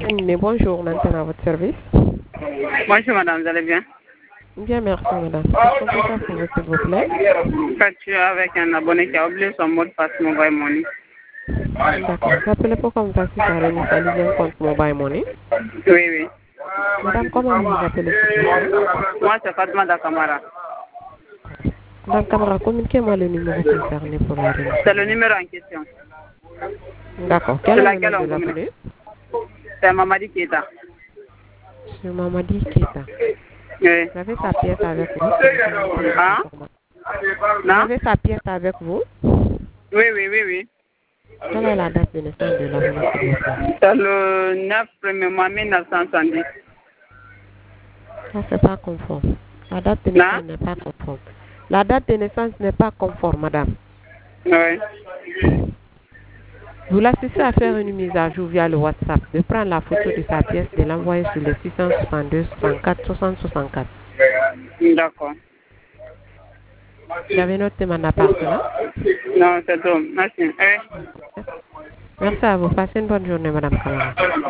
terminé. Bonjour, maintenant à votre service. Bonjour madame, vous allez bien? Bien, merci madame. Qu'est-ce qu'on peut faire pour vous, s'il vous plaît? Facture avec un abonné qui a oublié son mot de passe Mobile Money. D'accord. Vous appelez pour qu'on vous assiste à réinitialiser un compte Mobile Money. Oui, oui. Madame, comment vous vous appelez, s'il vous plaît? Moi, c'est Fatma Dakamara. Madame Camara, communiquez-moi le numéro concerné pour la réunion. C'est le numéro en question. D'accord. Quel est le nom de l'abonné? C'est Mamadi Keita. C'est Mamadi Keita. Oui. Vous avez sa pièce avec vous? Hein? Vous avez sa pièce avec vous? Oui, oui, oui, oui. Quelle est la date de naissance de l'abonné, s'il vous plaît? C'est le 9 premier mois 1970. Ça, c'est pas conforme. La date de naissance n'est pas conforme. La date de naissance n'est pas conforme, madame. Oui. Vous l'assistez à faire une mise à jour via le WhatsApp, de prendre la photo de sa pièce, de l'envoyer sur le 662 64 60 64. D'accord. Vous avez noté mon appartenant? Non, c'est tout. Merci. Merci à vous. Passez une bonne journée, madame Kamara.